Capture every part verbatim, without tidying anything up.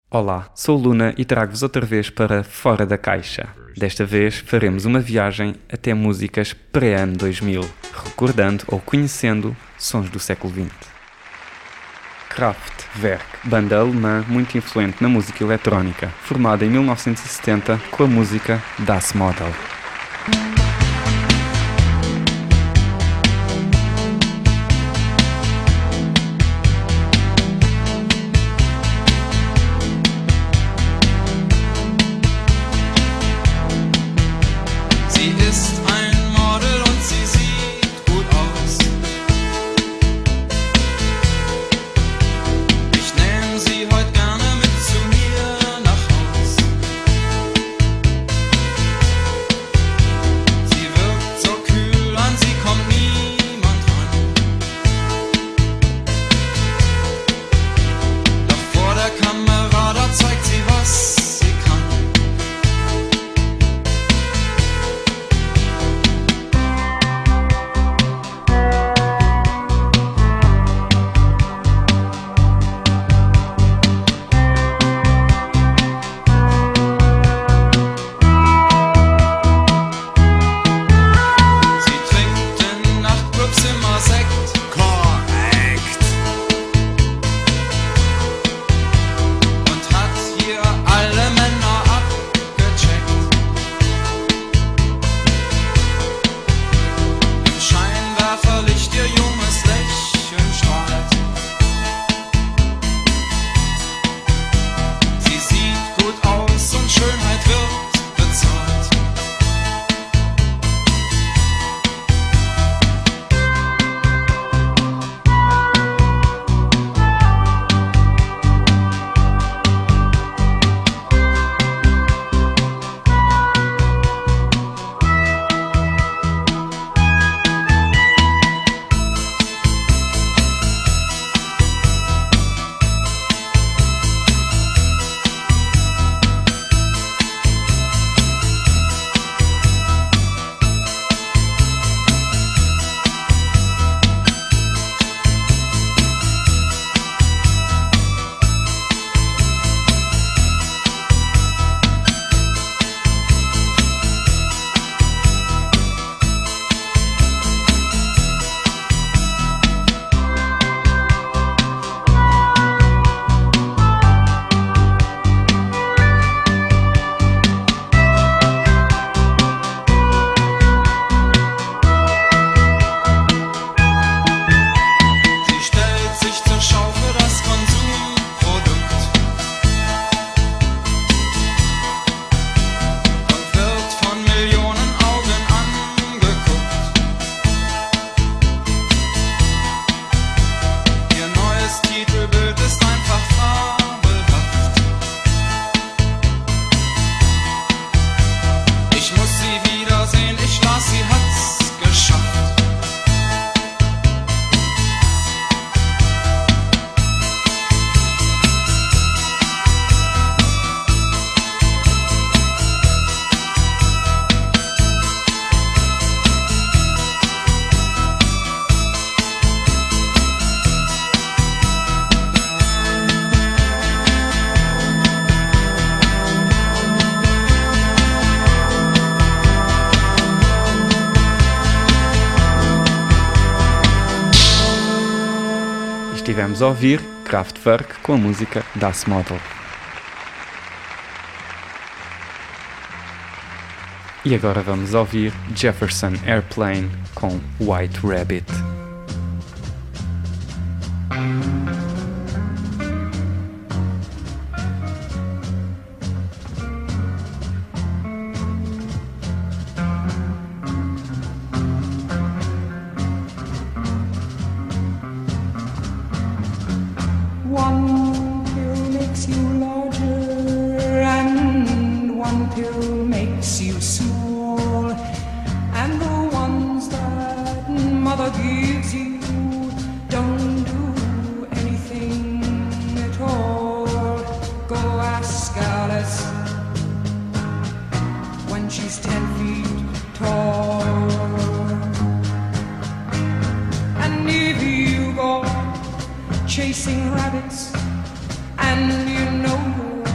Olá, sou Luna e trago-vos outra vez para Fora da Caixa. Desta vez faremos uma viagem até músicas pré-ano dois mil, recordando ou conhecendo sons do século vinte. Kraftwerk, banda alemã muito influente na música eletrónica, formada em mil novecentos e setenta com a música Das Model. Estivemos a ouvir Kraftwerk com a música Das Model. E agora vamos ouvir Jefferson Airplane com White Rabbit. One pill makes you larger and one pill makes you small, and the ones that mother gives you don't do anything at all. Go ask Alice when she's ten feet tall. And if you go chasing rabbits and you know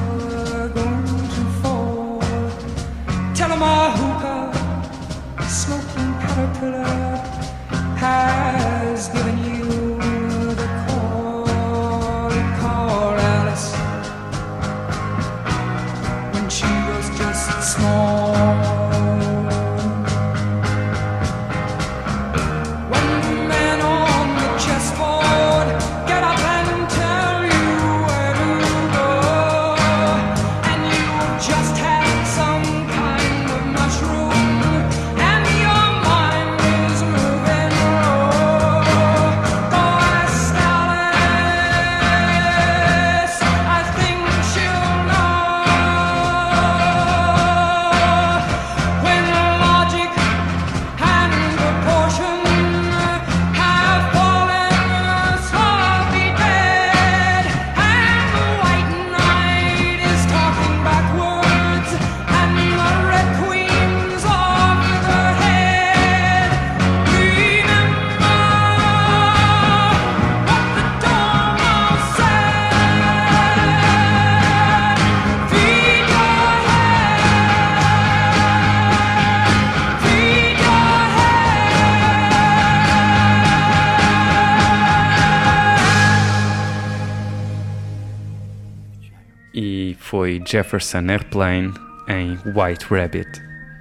e foi Jefferson Airplane em White Rabbit.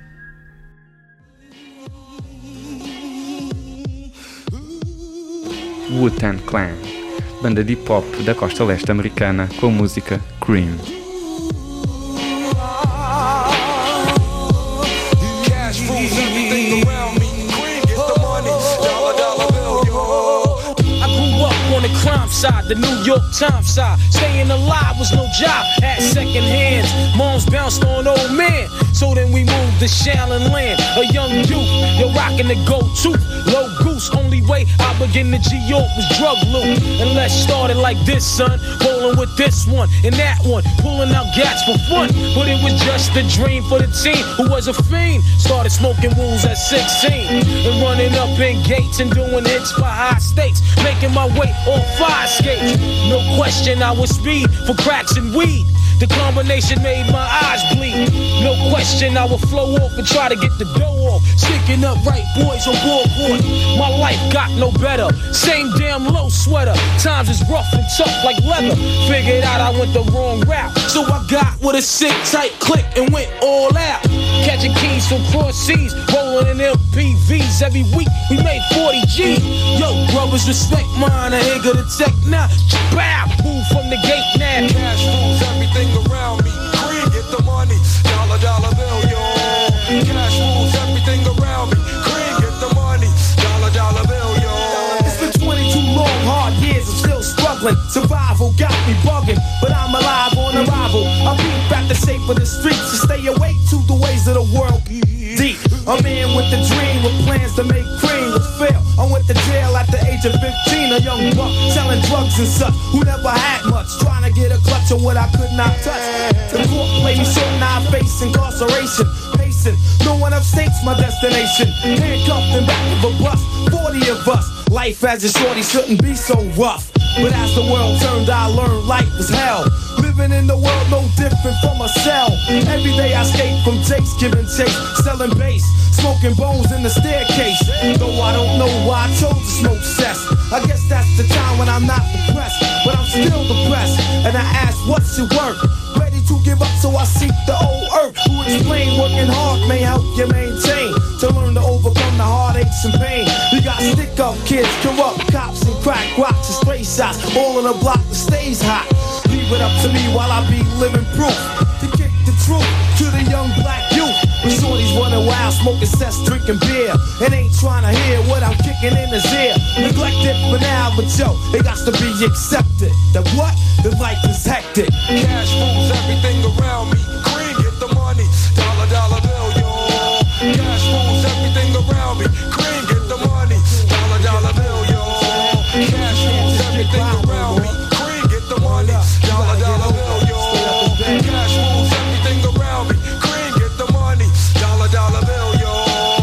Wu-Tang Clan, banda de hip-hop da costa leste americana com a música Cream. Crime side, the New York Times side. Staying alive was no job at second hands. Moms bounced on old men, so then we moved to Shaolin Land. A young youth, you're rocking the go-to. Low goose, only way I begin to G-York was drug loot. And let's start it like this, son. Rolling with this one and that one, pulling out gats for fun. But it was just a dream for the team who was a fiend. Started smoking wools at sixteen and running up in gates and doing hits for high stakes. Making my way on fire skates. No question I was speed for cracks and weed. The combination made my eyes bleed. No question I would flow off and try to get the dough off. Sticking up right boys on board. My life got no better. Same damn low sweater. Times is rough and tough like leather. Figured out I went the wrong route, so I got with a sick tight click and went all out. Catching keys from cross seas, rolling in M P Vs. Every week we made forty G's. Yo, brothers, respect mine. I ain't gonna tech now. Bow, move from the gate now. Cash rules everything around me. Green, get the money. Dollar, dollar bill, yo. Cash rules everything around me. Green, get the money. Dollar, dollar bill, yo. It's been twenty-two long, hard years. I'm still struggling. Survival got me bugging, but I'm alive on arrival. I beat back the shape of the streets to stay awake to the ways of the world. Deep, a man with a dream, with plans to make cream, was fail. I went to jail at the age of fifteen, a young buck selling drugs and such, who never had much, trying to get a clutch of what I could not touch. The court played me so now I face incarceration, pacing, no one upstates my destination. Handcuffed in back of a bus, forty of us. Life as a shorty shouldn't be so rough. But as the world turned, I learned life was hell. Living in the world no different from a cell. Every day I escape from Jake's, giving chase, selling bass, smoking bones in the staircase. Though I don't know why I chose to smoke cess. I guess that's the time when I'm not depressed, but I'm still depressed. And I ask, what's your work? Ready to give up, so I seek the old earth, who explain working hard may help you maintain, to learn to overcome the heartaches and pain. We got stick-up kids, corrupt cops, and crack rocks and stray shots, all in a block that stays hot. Leave it up to me while I be living proof, to kick the truth to the young black youth. When shorties running wild, smoking cess, drinking beer, and ain't trying to hear what I'm kicking in his ear. Neglected for now, but yo, it got to be accepted. That what? The life is hectic. Cash rules everything around me. Green, get the money. Dollar, dollar bill, yo. Cash rules everything around me. Green, get the money. Dollar, dollar bill, yo. Cash rules everything around me. Green, get the money. Dollar, dollar bill, yo. Cash rules everything around me. Green, get the money. Dollar, dollar bill, yo.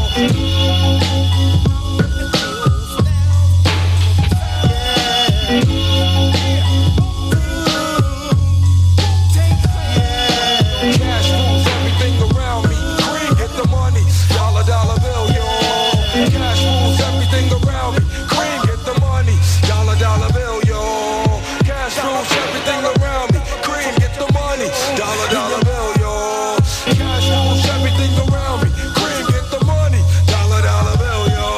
Cash rules everything around me. Green, get the money. Dollar, dollar bill, yo. Cash rules everything around me. Green, get the money. Dollar, dollar bill, yo. Cash rules everything around me. Green, get the money. Dollar, dollar bill, yo. Cash rules everything around me. Green, get the money. Dollar, dollar bill, yo.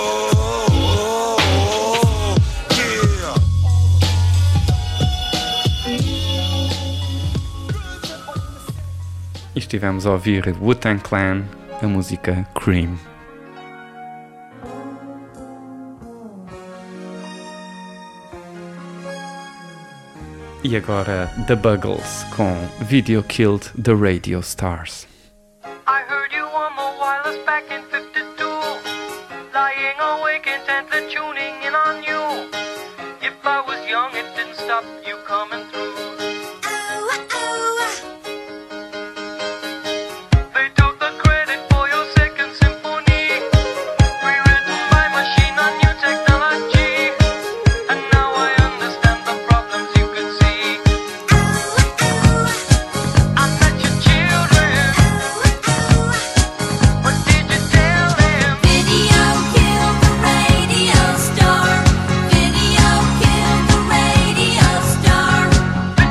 Yeah. E estivemos a ouvir Wu-Tang Clan, a música Cream. E agora The Buggles com Video Killed the Radio Stars. I heard you on the wireless back in fifty-two, lying awake intently tuning in on you. If I was young, it didn't stop you coming through. They took the credit for your second symphony, rewritten by machine on new technology. And now I understand the problems you could see. I met your children. What did you tell them? Video killed the radio star. Video killed the radio star. But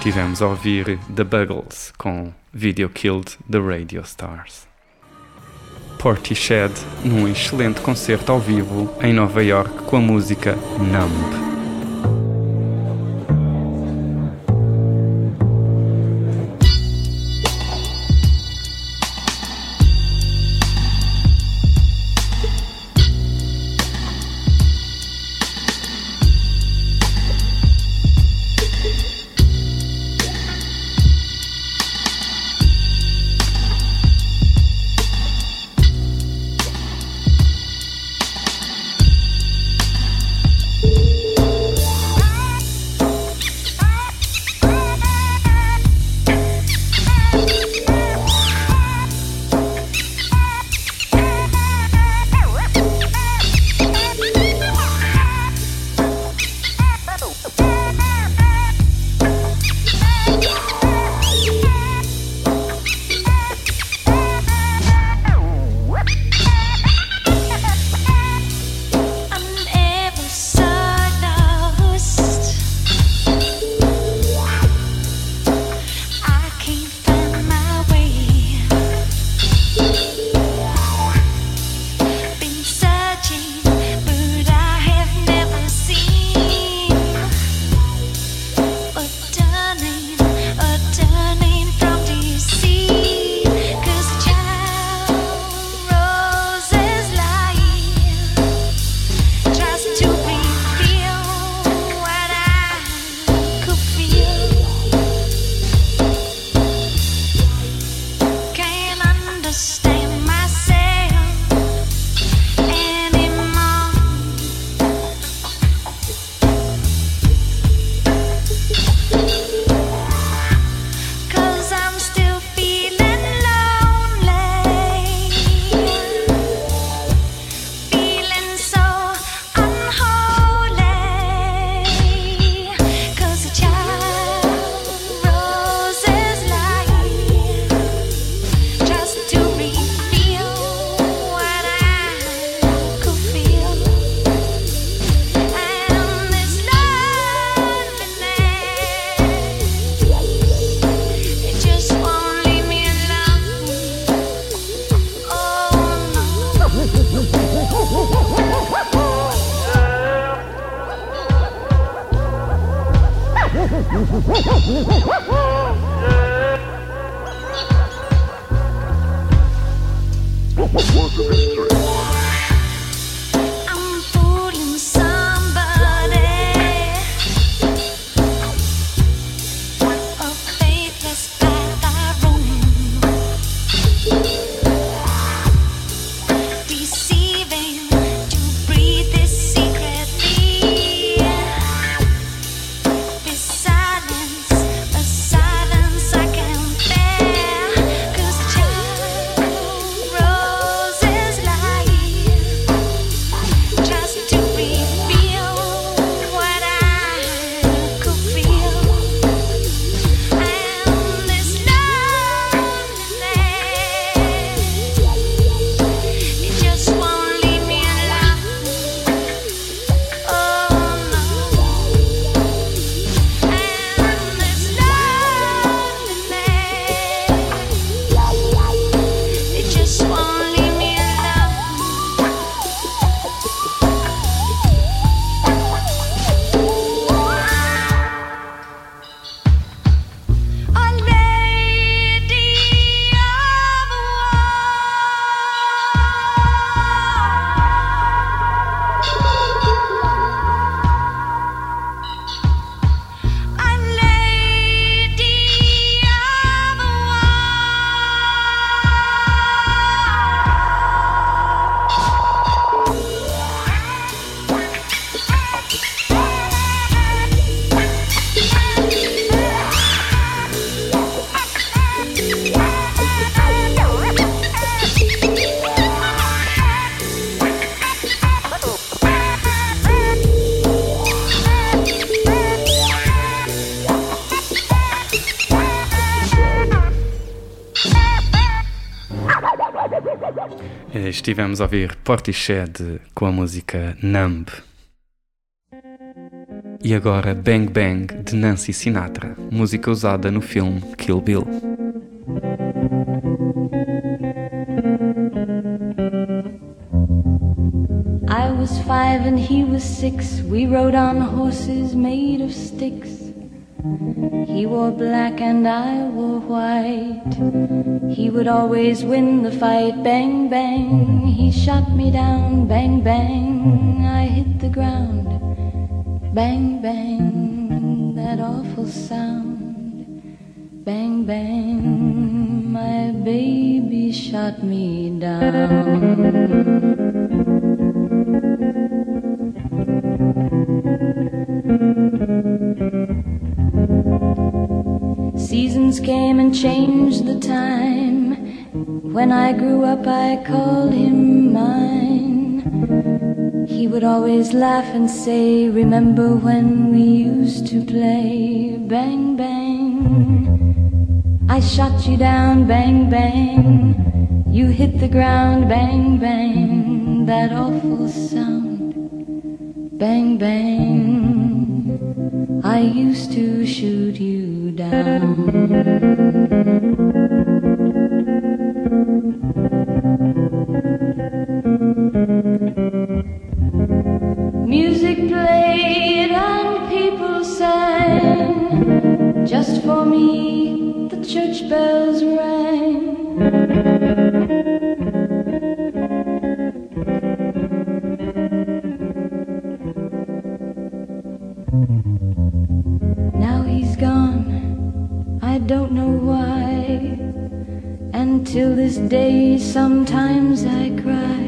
estivemos a ouvir The Buggles com Video Killed the Radio Stars. Portishead num excelente concerto ao vivo em Nova York com a música Numb. I'm fooling somebody, a faithless path I roam, deceiving to breathe this secretly. This silence, a silence I can't bear, 'cause the child roses lie, just to reveal what I could feel. And this loneliness, it just won't leave me alone. Oh no. And this loneliness, it just won't leave me alone. A lady of war, a lady of Estivemos a ouvir Portishead com a música Numb. E agora Bang Bang de Nancy Sinatra, música usada no filme Kill Bill. I was five and he was six. We rode on horses made of sticks. He wore black and I wore white. He would always win the fight. Bang, bang, he shot me down. Bang, bang, I hit the ground. Bang, bang, that awful sound. Bang, bang, my baby shot me down. Seasons came and changed the time. When I grew up I called him mine. He would always laugh and say, remember when we used to play? Bang, bang, I shot you down. Bang, bang, you hit the ground. Bang, bang, that awful sound. Bang, bang, I used to shoot you down. Music played and people sang. Just for me the church bells rang. Now he's gone, I don't know why. And till this day sometimes I cry.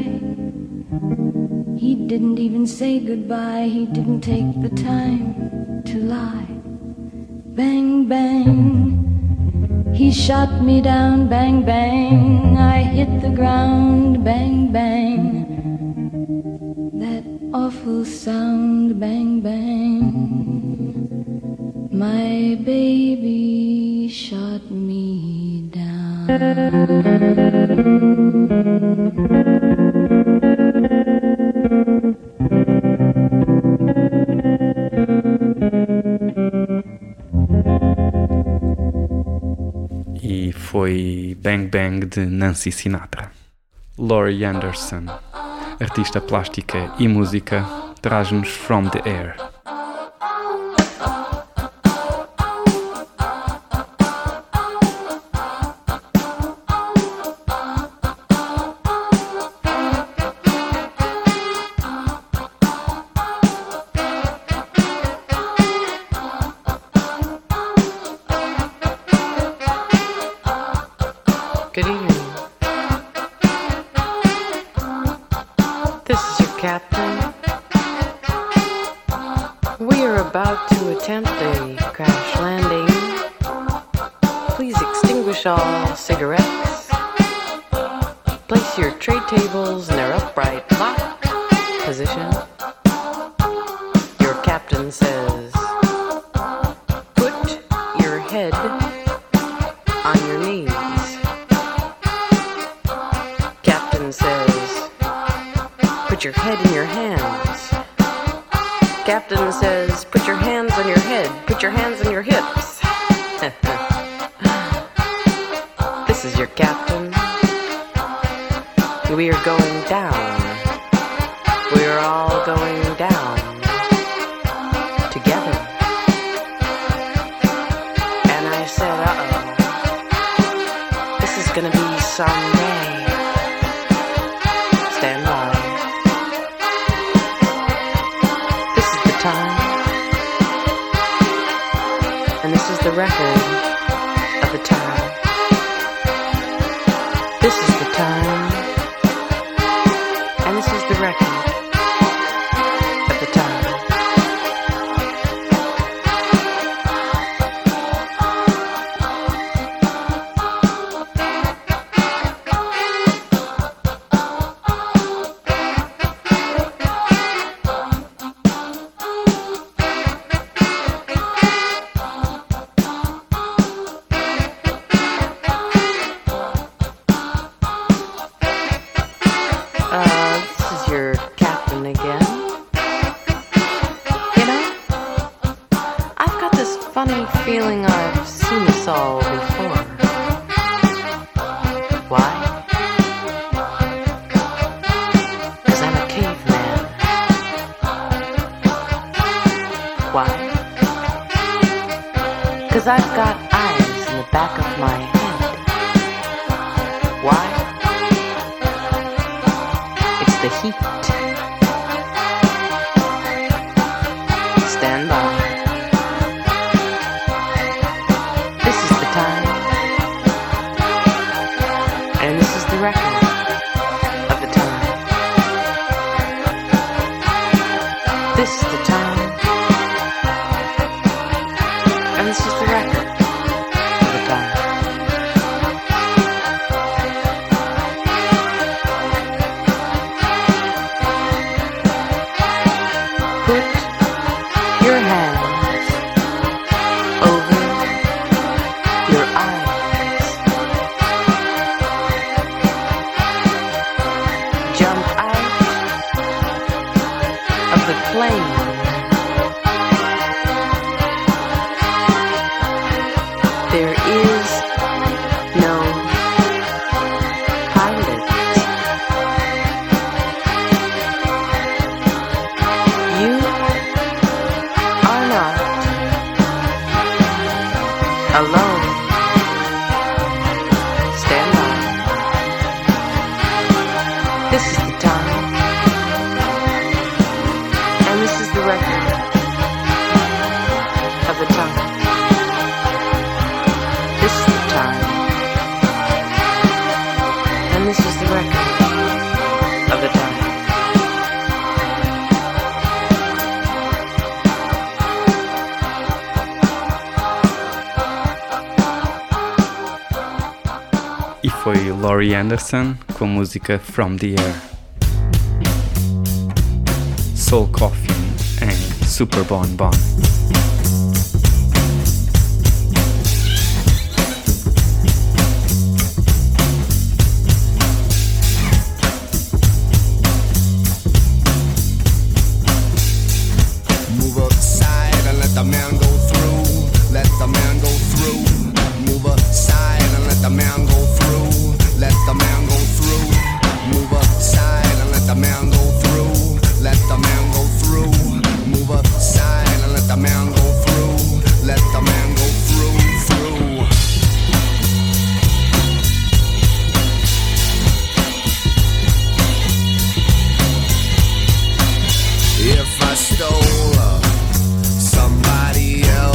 He didn't even say goodbye. He didn't take the time to lie. Bang, bang, he shot me down. Bang, bang, I hit the ground. Bang, bang, that awful sound. Bang, bang, my baby shot me down. E foi Bang Bang de Nancy Sinatra. Laurie Anderson, artista plástica e música, traz-nos From the Air. Good evening. This is your captain. We are about to attempt a crash landing. Please extinguish all cigarettes. Place your tray tables in their upright lock position. Your captain says, put your head on your knees. Says, put your head in your hands. Captain says, put your hands on your head. Put your hands on your hips. This is your captain. We are going down. We are all going down together. And I said, uh-oh, this is gonna be someday. Stand by. This is the time, and this is the record of the time. This is the time, and this is the record of the time. funny feeling I've seen this all before. Why? 'Cause I'm a caveman. Why? 'Cause I've got eyes in the back of my head. Why? It's the heat. Stand by. This is the time. And this is the record of the time. This is the time. And this is the record of the time. Put your hands over your eyes. Jump out of the plane. There is no pilot. You are not alone. Stand by. This is the time. And this is the record of the time. This is the time. And this is the record of the time. E foi Laurie Anderson com a música From the Air. Soul Coffin em Super Bon Bon. Move aside and let the man go through. Let the man go through. Move aside and let the man go through. Let the man go through. Move aside and let the man go through. Let the man go through. Move aside and let the man go through. Let the man go through, through. If I stole uh, somebody else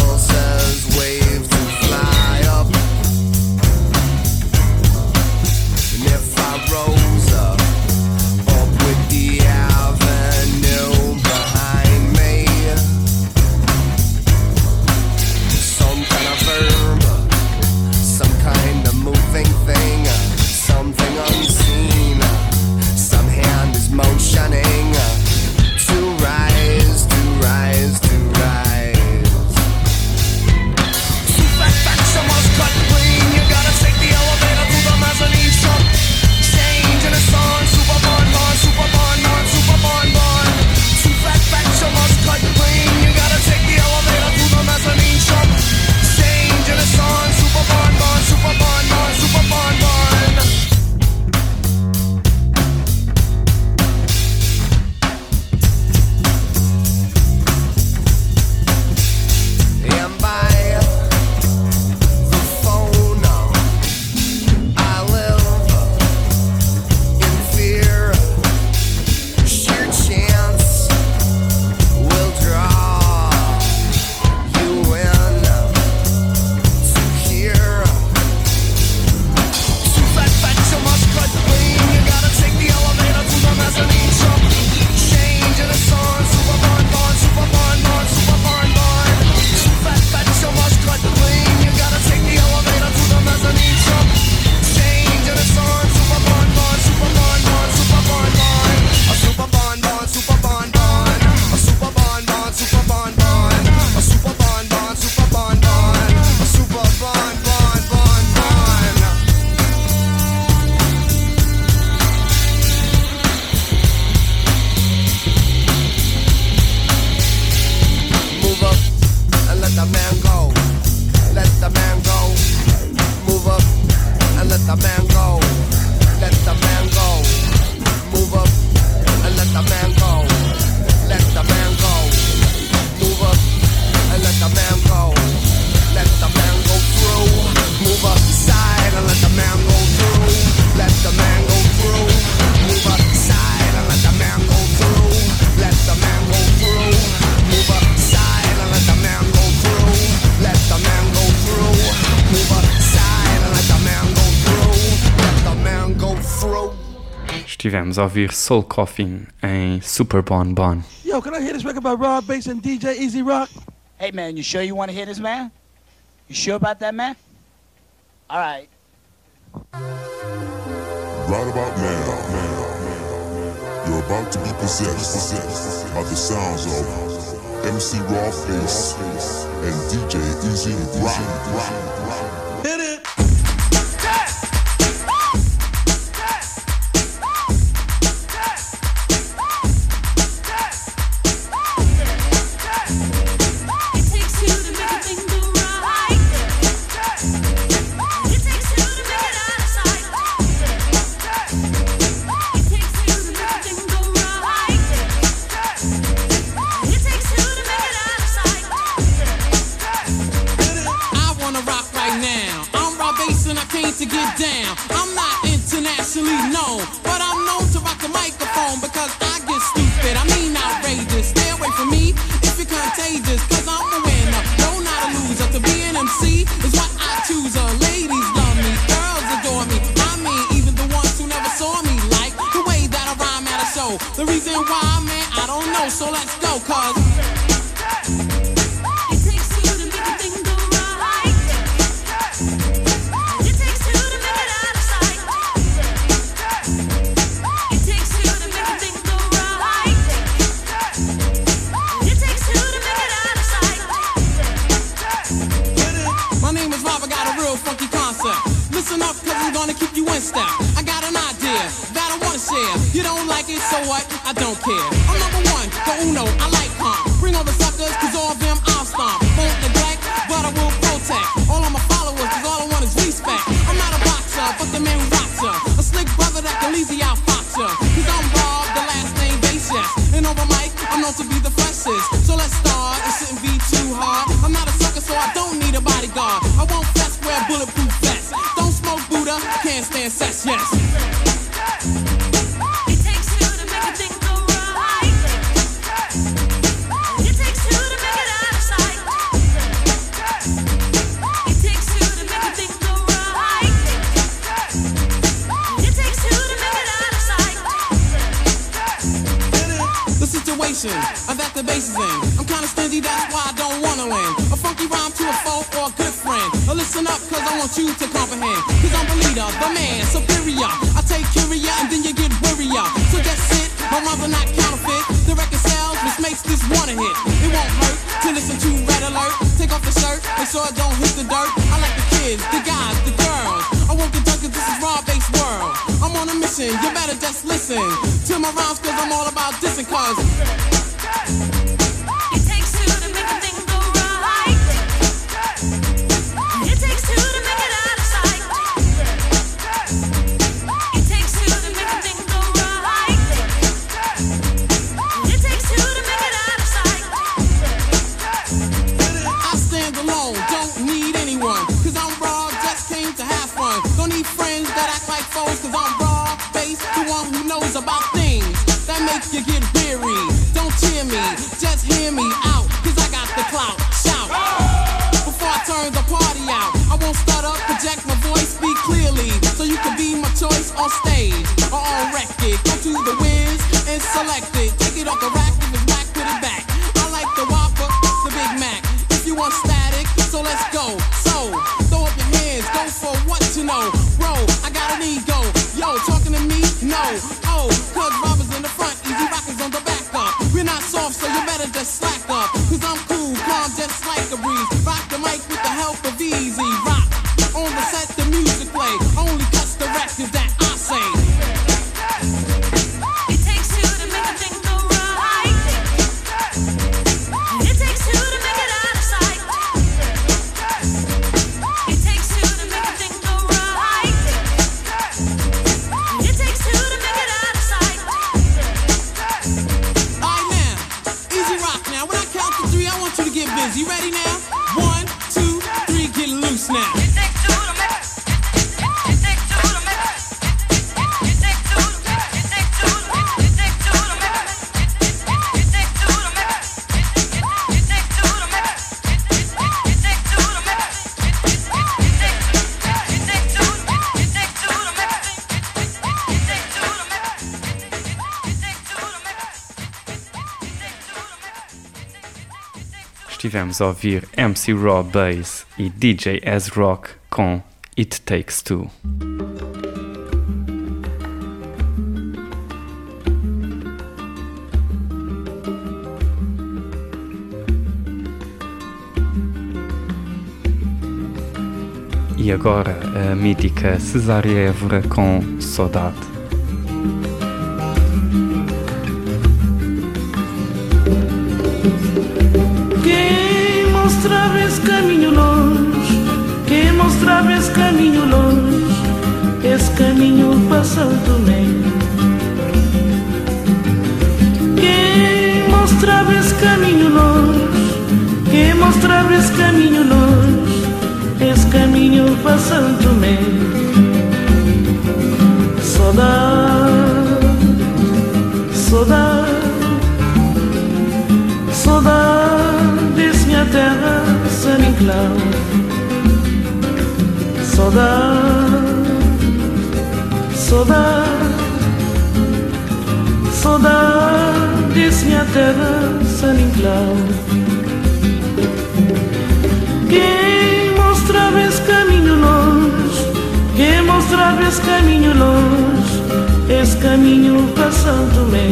Tivemos a ouvir Soul Coffin em Super Bon Bon. Yo, can I hear this record by Rob Bass and D J Easy Rock? Hey, man, you sure you want to hear this, man? You sure about that, man? All right. Right about now, you're about to be possessed by the sounds of M C Raw Face and D J Easy Rock. Hit it! To get down, I'm not internationally known, but I'm known to rock the microphone because I get stupid, I mean outrageous. Stay away from me if you're contagious, cause I'm a winner, no not a loser. To be an M C is what I choose. Uh, ladies love me, girls adore me, I mean even the ones who never saw me, like the way that I rhyme at a show. The reason why, man, I don't know, so let's go, cause listen up, cause I'm gonna keep you in step. I got an idea that I wanna share. You don't like it, so what? I don't care. I'm number one, the uno, I like calm. Bring all the suckers, cause all of them I'll stomp. Won't neglect, but I will protect all of my followers, cause all I want is respect. I'm not a boxer, but the man who rocks her. A slick brother that can easy out fox her. Cause I'm Rob, the last name Bass, yes. And over mic, I'm known to be the freshest. So let's start, it shouldn't be too hard. I'm not a sucker, so I don't need a bodyguard. I won't fess, wear bulletproof vest. Don't smoke Buddha, can't stand sex, yes. It takes two to make a thing go right. It takes two to make it out of sight. It takes two to make a thing go right. It takes two to make it out of sight. The situation that the bass is in, I'm kinda stingy, that's why I don't wanna win. A funky rhyme to a foe or a good friend. Now listen up, cause I want you to comprehend. Cause I'm the leader, the man, superior. I take curia and then you get worrier. So that's it, my rhymes are not counterfeit. The record sells, which makes this one a hit. It won't hurt to listen to Red Alert. Take off the shirt, make sure I don't hit the dirt. I like the kids, the guys, the girls. I won't get done cause this is Raw Bass World. I'm on a mission, you better just listen to my rhymes cause I'm all about dissing cause it takes two to make a thing go right. It takes two to make it out of sight. It takes two to make a thing go right. It takes two to make it out of sight. I stand alone, don't need anyone, cause I'm raw, just came to have fun. Don't need friends that act like foes, cause I'm Raw Bass, the one who knows about things that make you get weary. Don't cheer me, just hear me out, cause I got the clout. Shout before I turn the party out. I won't stutter, project my voice, speak clearly, so you can be my choice on stage or on record. Go to the Wiz and select it. Take it off the rack, if it's whack, put it back. I like the Whopper, the Big Mac. If you want static, so let's go. So throw up your hands, go for what you know. Bro, I got an ego. Yo, talking to me? No. Oh, cause Robbers in the front, Easy Rockers on the back up. We're not soft, so you better just slack up. Cause I'm cool, calm, just like a breeze. Rock the mic with the help of Easy Rock. On the set, the music play. Only cuts the records that I say. It takes two to make a thing go right. It takes two to make it out of sight. It takes two to make a thing go right. It takes two to make it out of sight. Alright now, Easy Rock now. When I count to three, I want you to get busy. Ready now? One, two, three, get loose now. It takes two to make it. It takes two to make it. It takes two. It takes two. It takes two to make it. It takes two to make it. It takes two to make it. It takes two to make it. It takes two. It takes two to make it. It takes two to make it. estivemos a ouvir M C Raw Bass e D J S-Rock com It Takes Two. E agora a mítica Cesária Évora com Saudade. Quem mostrava esse caminho longe, quem mostrava esse caminho longe, esse caminho para São Tomé. Quem mostrava esse caminho longe, quem mostrava esse caminho longe, esse caminho para São Tomé. Saudade, saudade, saudade desse minha terra, São Nicolau. Saudade, saudade, saudade desse minha terra, São Nicolau. Quem mostrava esse caminho longe, quem mostrava esse caminho longe, esse caminho para São Tomé.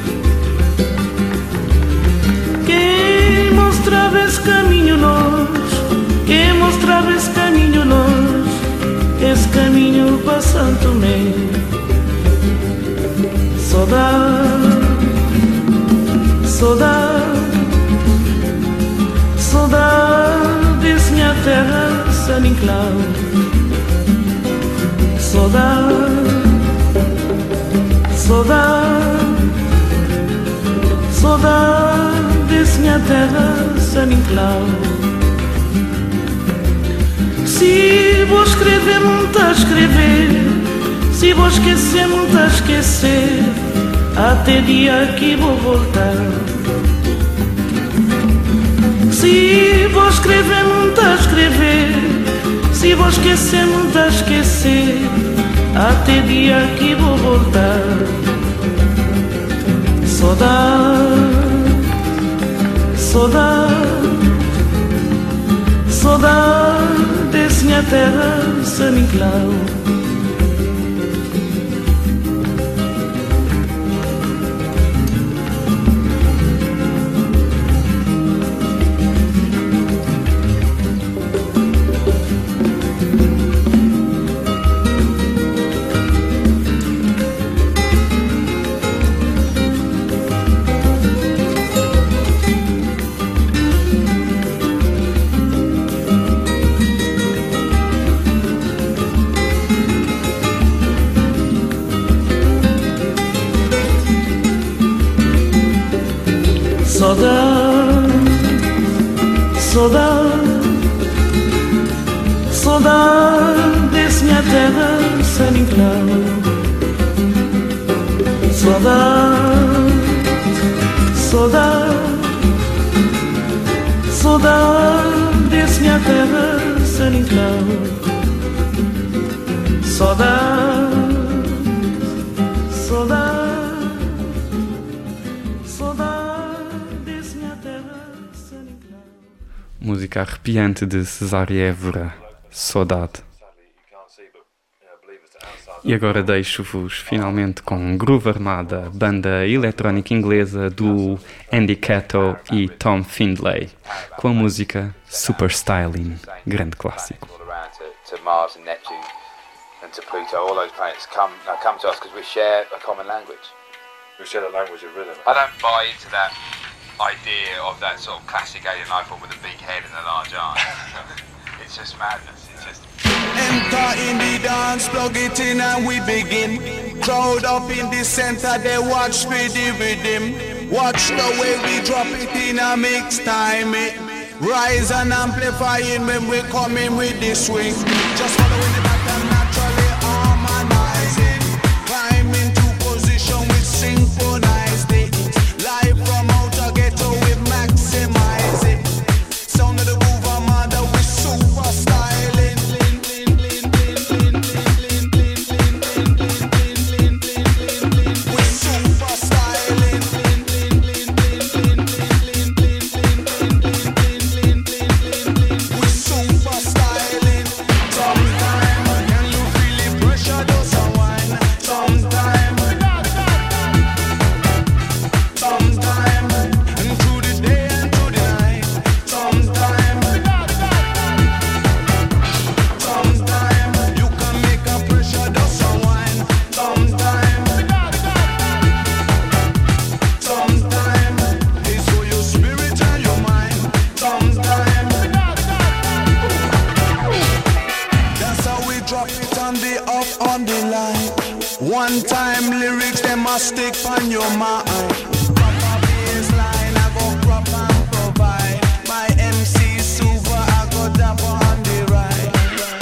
Quem mostrava esse caminho longe, quem mostrava esse caminho longe, esse caminho para São Tomé. Saudade, saudade, saudade desse minha terra, São Nicolau. Saudade, saudade, saudade desse minha terra, São Nicolau. Se vou escrever, não está a escrever, se vou esquecer, não está a esquecer, até dia que vou voltar. Se vou escrever, não está a escrever, se vou esquecer, não está a esquecer, até dia que vou voltar. Saudade, saudade, saudade desse minha terra, São Nicolau. Saudade, saudade, saudade desse minha terra, São Nicolau. Saudade, saudade, saudade desse minha terra, São Nicolau. Saudade, saudade. Música arrepiante de Cesária Évora, Saudade. E agora deixo-vos finalmente com Groove Armada, banda eletrónica inglesa do Andy Cato e Tom Findlay, com a música Super Styling, grande clássico. To Mars and Neptune and to Pluto, all those planets come uh, come to us because we share a common language. We share the language of rhythm. I don't buy into that idea of that sort of classic alien life form with a big head and a large arm. It's just madness. It's just. Enter in the dance, plug it in and we begin. Crowd up in the center, they watch for the rhythm. Watch the way we drop it in a mix time. It rise and amplifying when we come in with the swing. Just following the pattern, naturally harmonizing. Climb into position with synchronized it. Live from outer ghetto, we maximize it. Sound of the Groove Armada, we super styling. We super styling. a stick on your mind. Proper baseline, I go crop and provide. My M C super, I go dapper on the ride.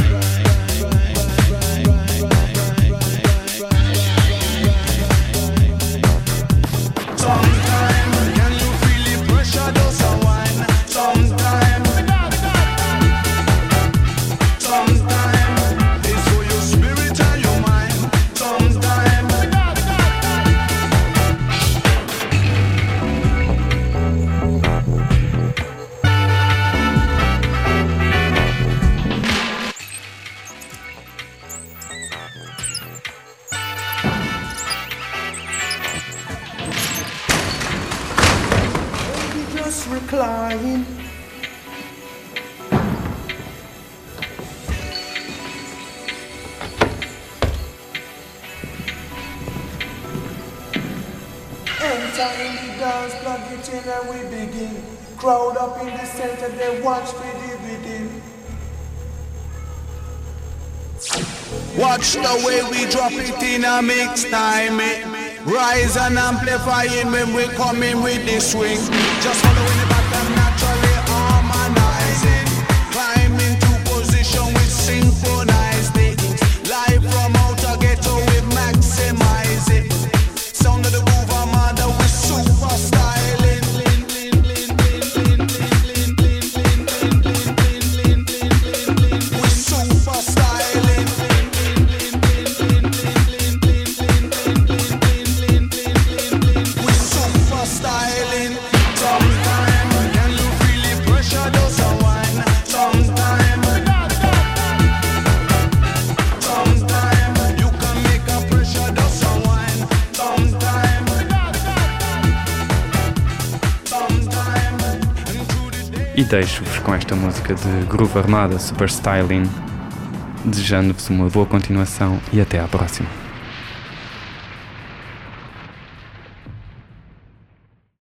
Sometime, can you feel the pressure does a wine? Sometime, sometime, it's for your spirit and your mind. Sometime. Just recline. Enter in the dance, plug it in and we begin. Crowd up in the center, they watch for the within. Watch the way we drop it in a mix time. Eh? Rise and amplifying when we come in with the swing. Just following the pattern, naturally harmonizing. Climb into position with synchronized things. Live from outer ghetto, we maximize it. Sound of the groove, Armada, we super styling. We super styling. We super styling. Sometime, can you feel the pressure does a wine? Sometime, sometime, you can make a pressure does a wine. Sometime, sometime, and through the day. E deixo-vos com esta música de Groove Armada Super Styling, desejando-vos uma boa continuação e até à próxima.